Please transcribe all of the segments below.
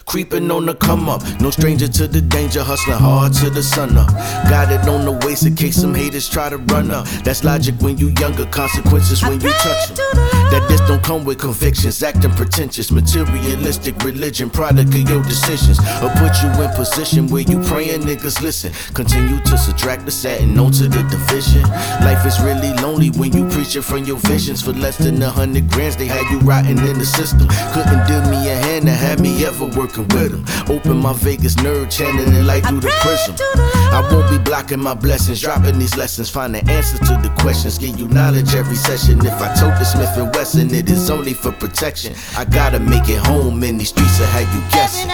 creeping on the come up. No stranger to the danger, hustling hard to the sun up. Got it on the waist in case some haters try to run up. That's logic when you younger, consequences when you touch them. That this don't come with convictions, acting pretentious, materialistic religion, product of your decisions. Or put you in position where you praying niggas listen. Continue to subtract the satin onto the division. Life is really lonely when you preaching from your visions. For less than 100 grams, they had you rotting in the system. Couldn't give me a hand to have me ever working with them. Open my Vegas nerd, channeling light through the prism. I won't be blocking my blessings, dropping these lessons, finding answers to the questions, give you knowledge every session. If I told the Smith & Wesson, it is only for protection. I gotta make it home in these streets, I have you guessing.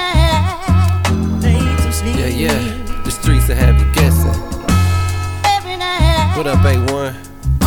Yeah, the streets will have you guessing. What up, A1?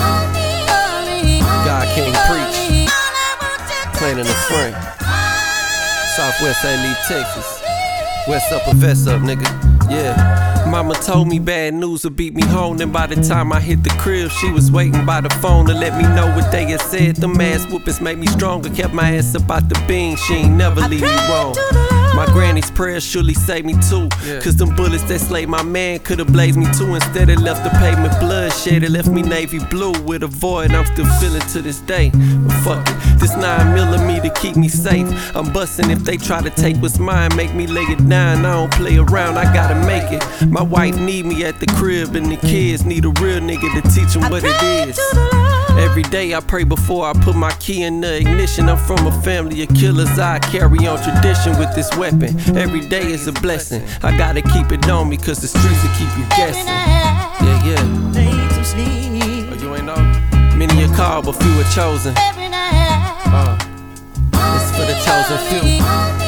God King Preach. Playing in the front. Southwest A. Texas. West up and vest up, nigga. Yeah. Mama told me bad news would beat me home. And by the time I hit the crib, she was waiting by the phone to let me know what they had said. Them ass whoopers made me stronger. Kept my ass up out the bean. She ain't never leave me wrong. My granny's prayers surely saved me too. Cause them bullets that slayed my man could've blazed me too. Instead it left the pavement bloodshed. It left me navy blue with a void I'm still feeling to this day. But fuck it, this 9mm keep me safe. I'm bustin' if they try to take what's mine. Make me lay it down, I don't play around, I gotta make it. My wife need me at the crib and the kids need a real nigga to teach them what it is. Every day I pray before I put my key in the ignition. I'm from a family of killers, I carry on tradition with this weapon. Every day is a blessing, I gotta keep it on me cause the streets will keep you guessing. Yeah. Oh, you ain't know? Many are called but few are chosen. It's for the chosen few.